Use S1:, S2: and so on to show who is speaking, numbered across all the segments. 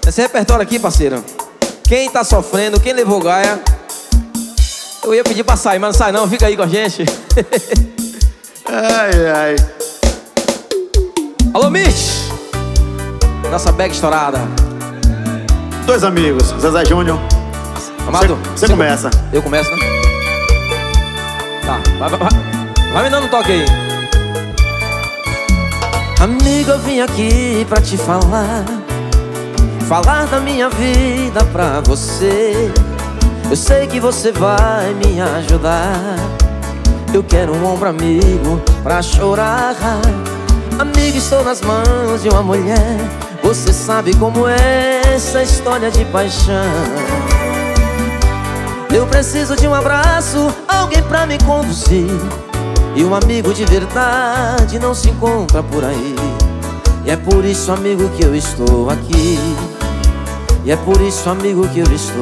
S1: Esse repertório aqui, parceiro, quem tá sofrendo, quem levou gaia, eu ia pedir pra sair, mas não sai não, fica aí com a gente.
S2: Ai, ai.
S1: Alô, Mitch! Nossa bag estourada.
S2: Dois amigos, Zezé Júnior.
S1: Amado,
S2: Você começa.
S1: Eu começo, né? Tá, vai me dando um toque aí. Amigo, eu vim aqui pra te falar da minha vida pra você. Eu sei que você vai me ajudar. Eu quero um ombro amigo pra chorar. Amigo, estou nas mãos de uma mulher. Você sabe como é essa história de paixão. Eu preciso de um abraço, alguém pra me conduzir. E um amigo de verdade não se encontra por aí. E é por isso, amigo, que eu estou aqui. E é por isso, amigo, que eu estou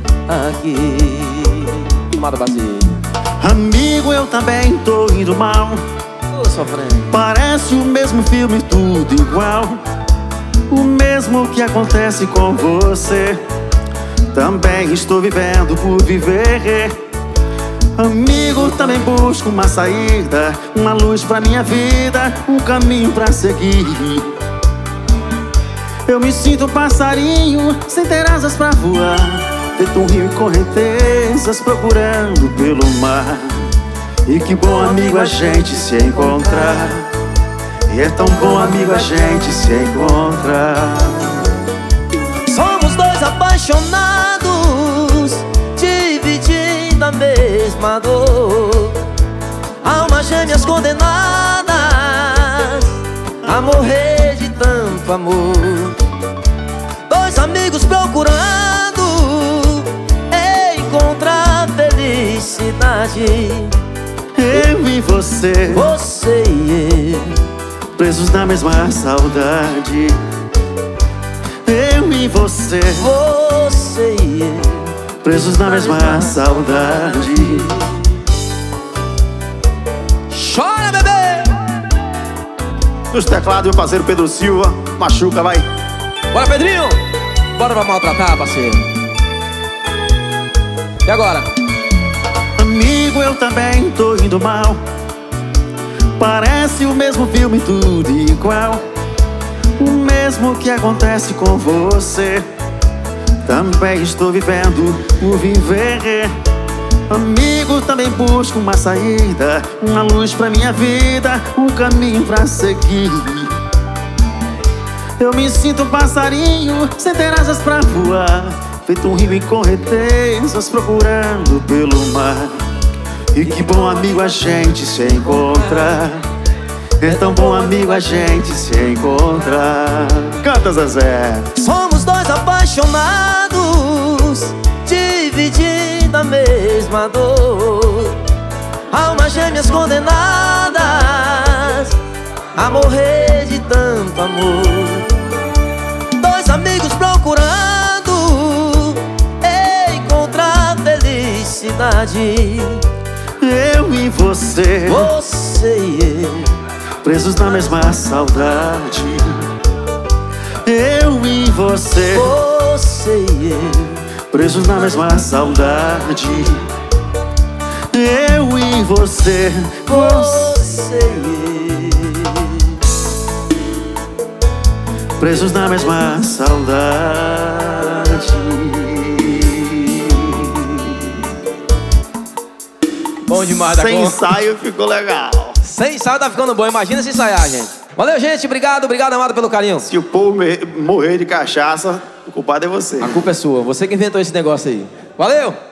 S1: aqui. Amado Basílio.
S2: Amigo, eu também tô indo mal.
S1: Tô sofrendo.
S2: Parece o mesmo filme, tudo igual. O mesmo que acontece com você. Também estou vivendo por viver. Amigo, também busco uma saída, uma luz pra minha vida, um caminho pra seguir. Eu me sinto um passarinho sem ter asas pra voar, feito um rio em correntezas procurando pelo mar. E que bom, amigo, a gente se encontrar. E é tão bom, amigo, a gente se encontrar.
S1: Somos dois apaixonados, dividindo a mesma dor. Almas gêmeas condenadas a morrer de tanto amor. Dois amigos procurando encontrar felicidade.
S2: Eu e você,
S1: você e eu,
S2: presos na mesma saudade. Eu e você,
S1: você e eu,
S2: presos na mesma saudade.
S1: Chora, bebê!
S2: Nos teclados, meu parceiro Pedro Silva. Machuca, vai.
S1: Bora, Pedrinho! Bora pra maltratar, parceiro. E agora?
S2: Amigo, eu também tô indo mal. Parece o mesmo filme, tudo igual. O mesmo que acontece com você. Também estou vivendo por viver. Amigo, também busco uma saída, uma luz pra minha vida, um caminho pra seguir. Eu me sinto um passarinho sem ter asas pra voar, feito um rio em correntezas procurando pelo mar. E que bom, amigo, a gente se encontrar. É tão bom, amigo, a gente se encontrar. Canta, Zezé.
S1: Somos dois apaixonados, dividindo a mesma dor. Almas gêmeas condenadas a morrer de tanto amor. Dois amigos procurando encontrar felicidade.
S2: Eu e você,
S1: você e eu,
S2: presos na mesma saudade. Eu e você,
S1: você e eu,
S2: presos na mesma saudade. Eu e você,
S1: você e eu,
S2: presos na mesma saudade.
S1: bom demais da
S2: Sem
S1: cor.
S2: ensaio ficou legal.
S1: Sem ensaio tá ficando bom, imagina se ensaiar, gente. Valeu, gente, obrigado, amado, pelo carinho.
S2: Se o povo morrer de cachaça, o culpado é você.
S1: A culpa é sua, você que inventou esse negócio aí. Valeu!